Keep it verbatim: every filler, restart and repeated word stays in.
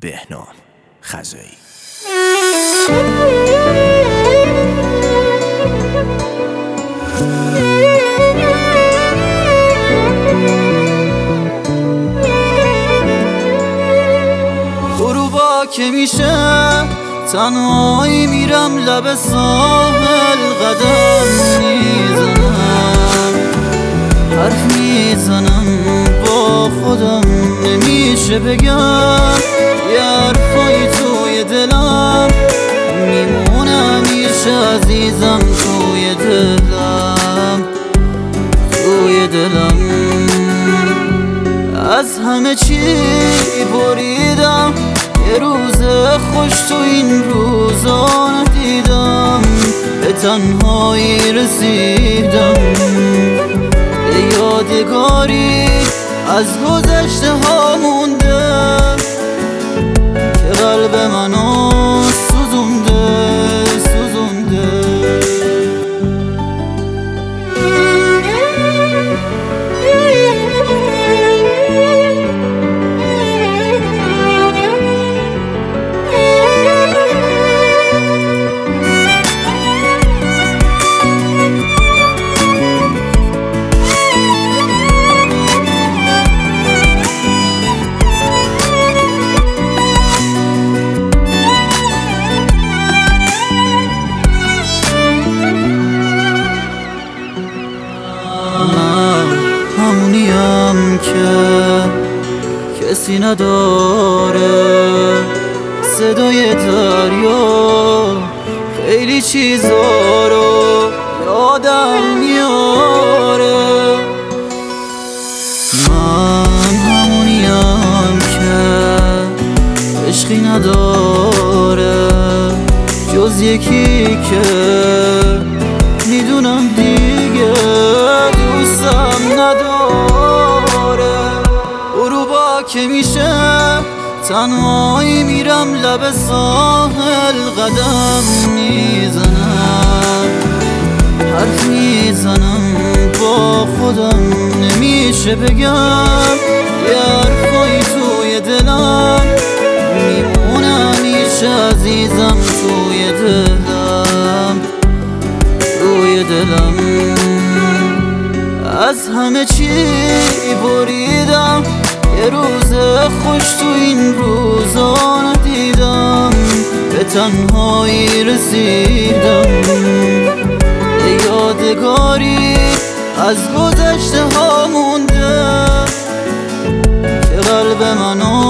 بهنام خزایی. غروبا که میشه تنهایی میرم لب ساحل قدم میزنم، حرف میزنم با خودم نمیشه بگم یه حرفایی توی دلم میمونه همیشه عزیزم، توی دلم توی دلم از همه چی بریدم، یه روز خوش تو این روزا ندیدم، به تنهایی رسیدم، یه یادگاری از گذشته ها مونده که قلب منو سوزونده سوزونده. همونیم که کسی نداره، صدای دریا خیلی چیزا رو یادم میاره. من همونیم که عشقی نداره جز یکی که میدونم دیگه دوستم نداره. غروبا که میشه تنهایی میرم لب ساحل قدم میزنم، حرف میزنم با خودم نمیشه بگم یه حرفایی توی دلم میمونه همیشه عزیزم، توی دلم توی دلم از همه چی بریدم، یه روز خوش تو این روزا ندیدم، به تنهایی رسیدم، یه یادگاری از گذشته ها مونده که قلب منو